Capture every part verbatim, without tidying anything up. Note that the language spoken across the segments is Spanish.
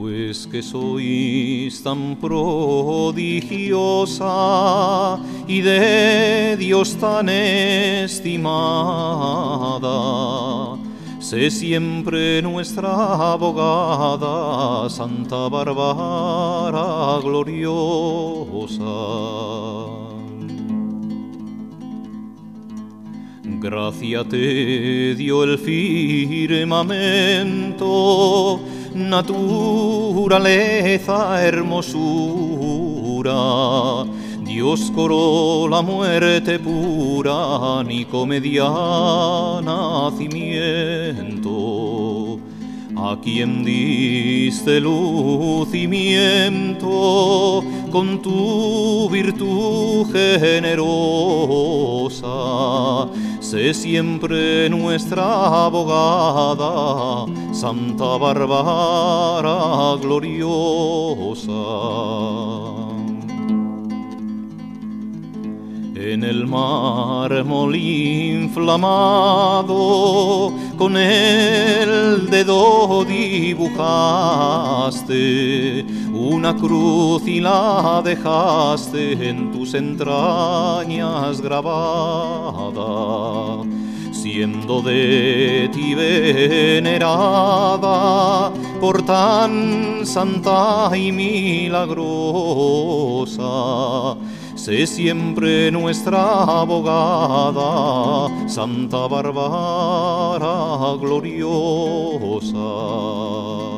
Pues que sois tan prodigiosa y de Dios tan estimada, sé siempre nuestra abogada, Santa Bárbara gloriosa. Gracia te dio el firmamento, naturaleza, hermosura. Dios coró la muerte pura, ni comedia nacimiento. A quien diste lucimiento con tu virtud generosa, sé siempre nuestra abogada, Santa Bárbara gloriosa. En el mármol inflamado con el dedo dibujaste una cruz y la dejaste en tus entrañas grabada. Siendo de ti venerada por tan santa y milagrosa, sé siempre nuestra abogada, Santa Bárbara gloriosa.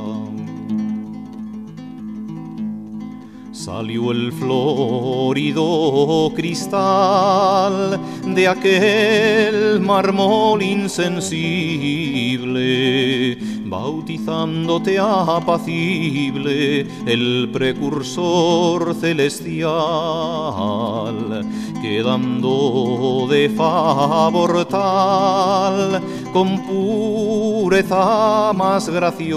Salió el florido cristal de aquel mármol insensible, bautizándote apacible, el precursor celestial, quedando de favor tal, con pureza más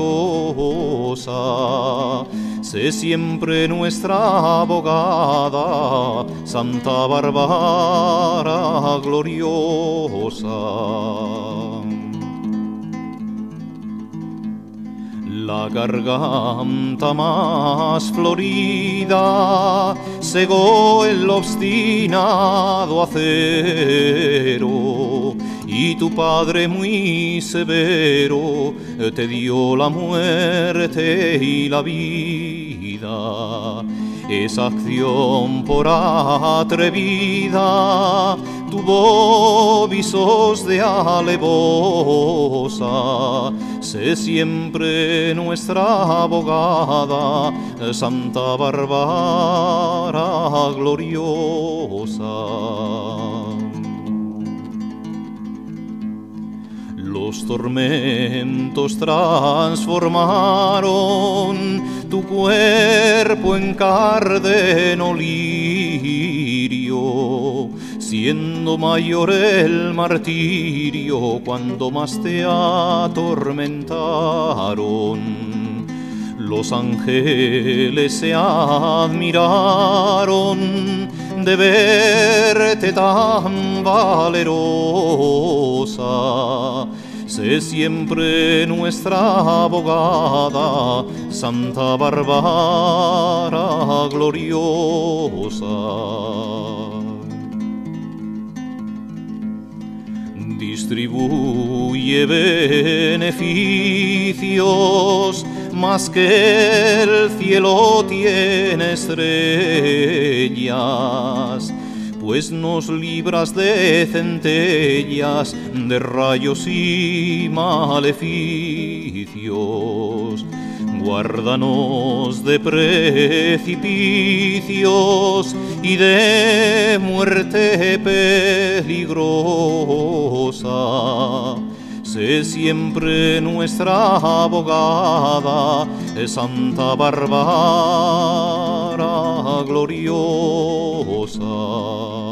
graciosa, sé siempre nuestra abogada, Santa Bárbara gloriosa. La garganta más florida cegó el obstinado acero, y tu Padre muy severo te dio la muerte y la vida. Esa acción por atrevida tuvo visos de alevosa, sé siempre nuestra abogada, Santa Bárbara gloriosa. Los tormentos transformaron tu cuerpo en cárdeno lirio, siendo mayor el martirio cuando más te atormentaron. Los ángeles se admiraron de verte tan valerosa, sé siempre nuestra abogada, Santa Bárbara gloriosa. Distribuye beneficios más que el cielo tiene estrellas, pues nos libras de centellas, de rayos y maleficios. Guárdanos de precipicios y de muerte peligrosa. Sé siempre nuestra abogada, Santa Bárbara gloriosa.